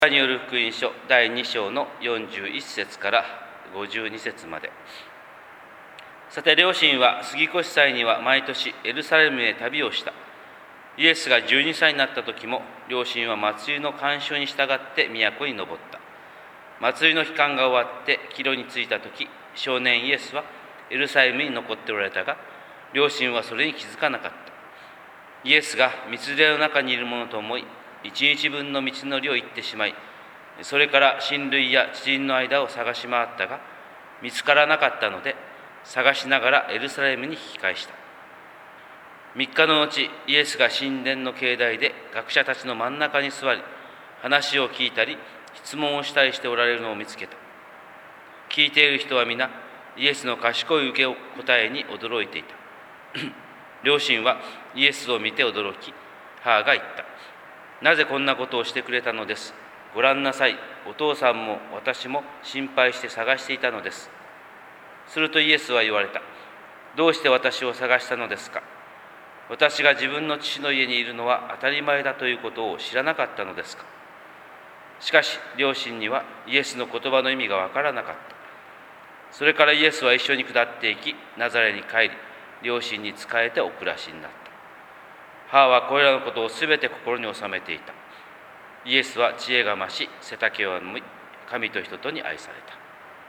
による福音書第2章の41節から52節まで。さて、両親は杉越祭には毎年エルサレムへ旅をした。イエスが12歳になった時も、両親は祭りの慣習に従って都に登った。祭りの期間が終わって帰路に着いた時、少年イエスはエルサレムに残っておられたが、両親はそれに気づかなかった。イエスが道連れの中にいるものと思い、1日分の道のりを行ってしまい、それから親類や知人の間を探し回ったが、見つからなかったので、探しながらエルサレムに引き返した。3日の後、イエスが神殿の境内で学者たちの真ん中に座り、話を聞いたり、質問をしたりしておられるのを見つけた。聞いている人は皆、イエスの賢い受け答えに驚いていた。両親はイエスを見て驚き、母が言った。なぜこんなことをしてくれたのです。ご覧なさい。お父さんも私も心配して探していたのです。するとイエスは言われた。どうして私を探したのですか。私が自分の父の家にいるのは当たり前だということを知らなかったのですか。しかし両親にはイエスの言葉の意味がわからなかった。それからイエスは一緒に下っていき、ナザレに帰り、両親に仕えてお暮らしになった。母はこれらのことをすべて心に収めていた。イエスは知恵が増し、背丈を飲み、神と人とに愛された。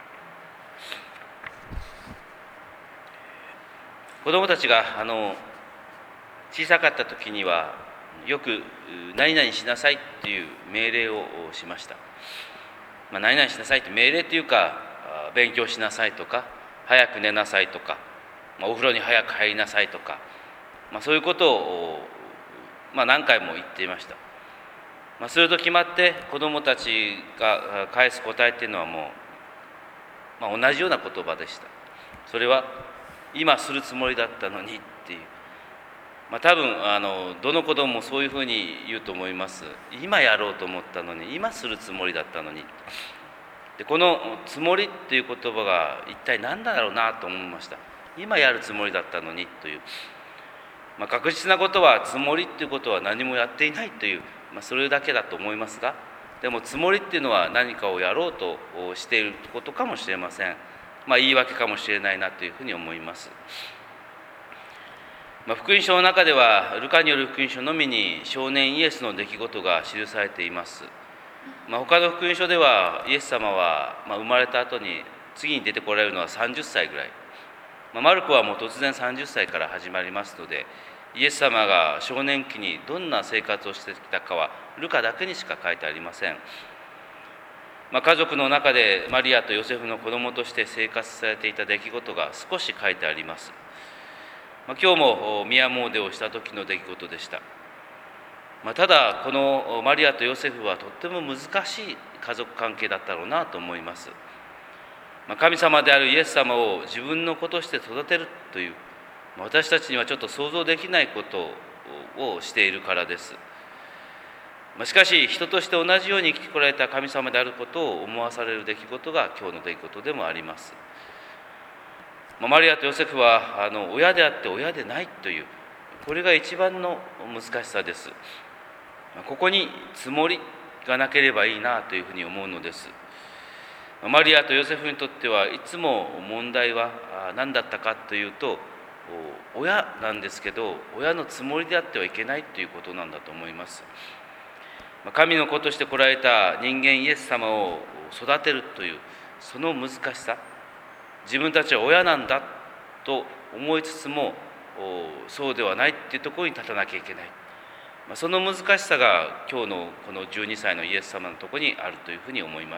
子供たちが小さかった時には、よく何々しなさいっていう命令をしました。何々しなさいって命令っていうか、勉強しなさいとか、早く寝なさいとか、お風呂に早く入りなさいとか、そういうことを、何回も言っていました。すると決まって子どもたちが返す答えっていうのはもう、同じような言葉でした。それは今するつもりだったのにっていう、多分どの子どももそういうふうに言うと思います。今やろうと思ったのに、今するつもりだったのに。で、このつもりっていう言葉が一体何だろうなと思いました。今やるつもりだったのにという、確実なことはつもりっていうことは何もやっていないという、それだけだと思いますが、でもつもりっていうのは何かをやろうとしていることかもしれません。言い訳かもしれないなというふうに思います。福音書の中ではルカによる福音書のみに少年イエスの出来事が記されています。他の福音書ではイエス様は生まれた後に次に出てこられるのは30歳ぐらい。マルコはもう突然30歳から始まりますので、イエス様が少年期にどんな生活をしてきたかはルカだけにしか書いてありません。家族の中でマリアとヨセフの子供として生活されていた出来事が少し書いてあります。今日も宮詣をした時の出来事でした。ただこのマリアとヨセフはとっても難しい家族関係だったろうなと思います。神様であるイエス様を自分の子として育てるという、私たちにはちょっと想像できないことをしているからです。しかし人として同じように生きてこられた神様であることを思わされる出来事が今日の出来事でもあります。マリアとヨセフは親であって親でないという、これが一番の難しさです。ここにつもりがなければいいなというふうに思うのです。マリアとヨセフにとってはいつも問題は何だったかというと、親なんですけど、親のつもりであってはいけないということなんだと思います。神の子として来られた人間イエス様を育てるというその難しさ、自分たちは親なんだと思いつつもそうではないっていうところに立たなきゃいけない、その難しさが今日のこの12歳のイエス様のところにあるというふうに思います。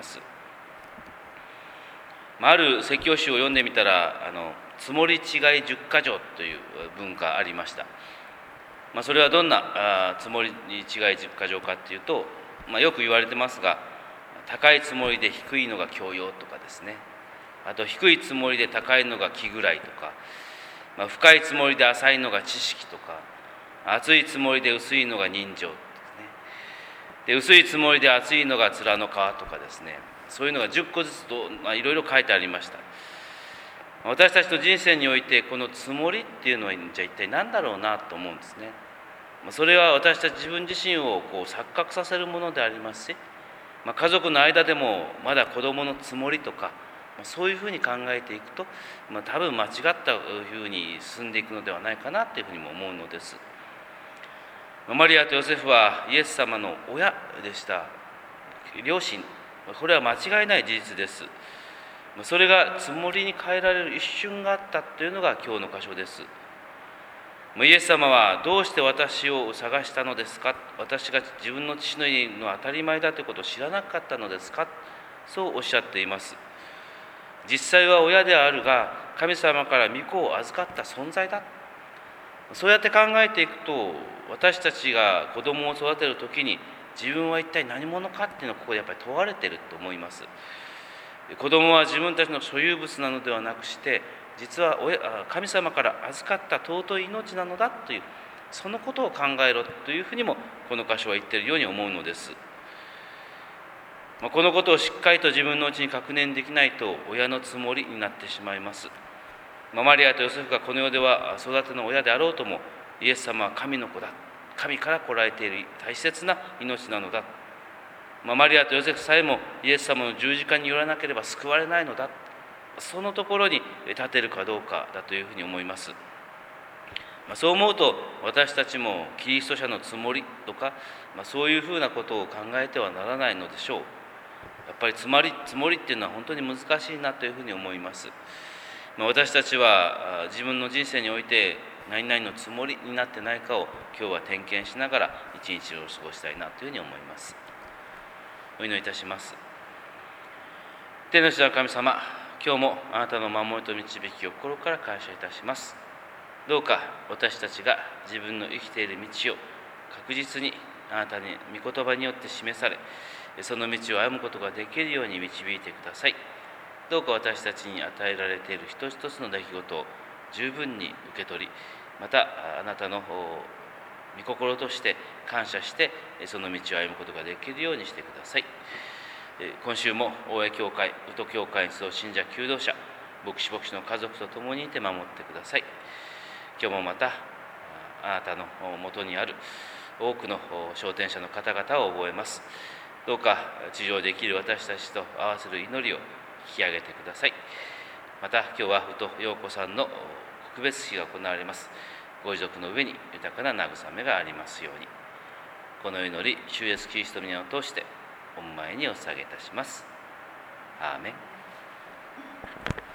ある説教集を読んでみたらつもり違い10か条という文がありました。それはどんなつもり違い10か条かというと、よく言われてますが、高いつもりで低いのが教養とかですね、あと低いつもりで高いのが気ぐらいとか、深いつもりで浅いのが知識とか、厚いつもりで薄いのが人情ですね。で、薄いつもりで厚いのが面の皮とかですね、そういうのが10個ずつといろいろ書いてありました。私たちの人生においてこのつもりっていうのはじゃあ一体何だろうなと思うんですね。それは私たち自分自身を錯覚させるものでありますし、 家族の間でもまだ子供のつもりとか、そういうふうに考えていくと、多分間違ったふうに進んでいくのではないかなというふうにも思うのです。マリアとヨセフはイエス様の親でした。両親、これは間違いない事実です。それがつもりに変えられる一瞬があったというのが今日の箇所です。イエス様はどうして私を探したのですか、私が自分の父の家の当たり前だということを知らなかったのですか、そうおっしゃっています。実際は親であるが、神様から御子を預かった存在だ。そうやって考えていくと、私たちが子供を育てるときに自分は一体何者かっていうのをここでやっぱり問われていると思います。子供は自分たちの所有物なのではなくして、実は神様から預かった尊い命なのだという、そのことを考えろというふうにもこの箇所は言っているように思うのです。このことをしっかりと自分のうちに確認できないと親のつもりになってしまいます。マリアとヨセフがこの世では育ての親であろうとも、イエス様は神の子だ、神から来られている大切な命なのだ、マリアとヨセフさえもイエス様の十字架によらなければ救われないのだ、そのところに立てるかどうかだというふうに思います。そう思うと、私たちもキリスト者のつもりとか、そういうふうなことを考えてはならないのでしょう。やっぱりつもりっていうのは本当に難しいなというふうに思います。私たちは自分の人生において何々のつもりになってないかを今日は点検しながら一日を過ごしたいなというふうに思います。お祈りいたします。天の父なる神様、今日もあなたの守りと導きを心から感謝いたします。どうか私たちが自分の生きている道を確実にあなたに御言葉によって示され、その道を歩むことができるように導いてください。どうか私たちに与えられている一つ一つの出来事を十分に受け取り、またあなたの御心として感謝して、その道を歩むことができるようにしてください。今週も大江教会、宇都教会に集う信者求道者、牧師の家族と共にいて守ってください。今日もまたあなたのもとにある多くの昇天者の方々を覚えます。どうか地上で生きる私たちと合わせる祈りを引き上げてください。また今日は宇都陽子さんの告別式が行われます。ご遺族の上に豊かな慰めがありますように。この祈り、主イエスキリストの皆を通して御前にお捧げいたします。アーメン。